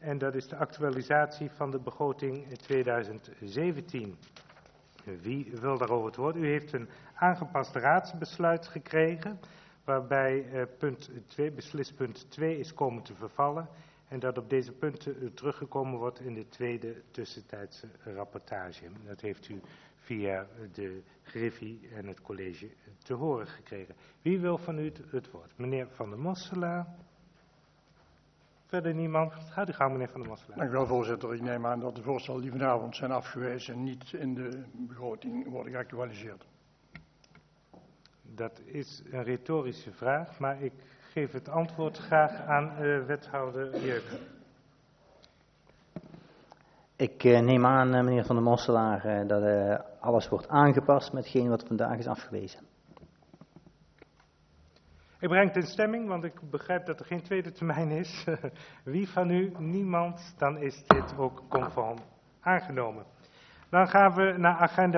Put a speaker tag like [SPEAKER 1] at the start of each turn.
[SPEAKER 1] En dat is de actualisatie van de begroting 2017. Wie wil daarover het woord? U heeft een aangepast raadsbesluit gekregen, waarbij beslispunt 2 is komen te vervallen en dat op deze punten teruggekomen wordt in de tweede tussentijdse rapportage. Dat heeft u via de Griffie en het college te horen gekregen. Wie wil van u het woord? Meneer Van der Mosselaar. Verder niemand? Gaat u gang, meneer Van der Mosselaar.
[SPEAKER 2] Dank u wel, voorzitter. Ik neem aan dat de voorstellen die vanavond zijn afgewezen niet in de begroting worden geactualiseerd.
[SPEAKER 1] Dat is een retorische vraag, maar ik geef het antwoord graag aan wethouder Jeuken.
[SPEAKER 3] Ik neem aan, meneer Van der Mosselaar, dat alles wordt aangepast met hetgeen wat vandaag is afgewezen.
[SPEAKER 1] Ik breng het in stemming, want ik begrijp dat er geen tweede termijn is. Wie van u? Niemand. Dan is dit ook conform aangenomen. Dan gaan we naar agenda